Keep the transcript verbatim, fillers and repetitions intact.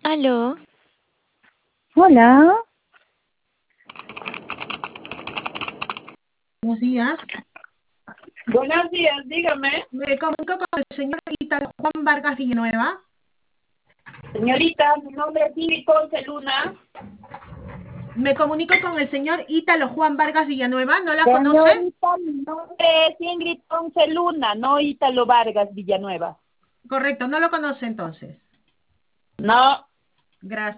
Aló. Hola. Buenos días. Buenos días, dígame. Me comunico con el señor Ítalo Juan Vargas Villanueva. Señorita, mi nombre es Ingrid Ponce Luna. Me comunico con el señor Ítalo Juan Vargas Villanueva. ¿No la conoce? Señorita, mi nombre es Ingrid Ponce Luna, no Ítalo Vargas Villanueva. Correcto, no lo conoce entonces. No. Gracias.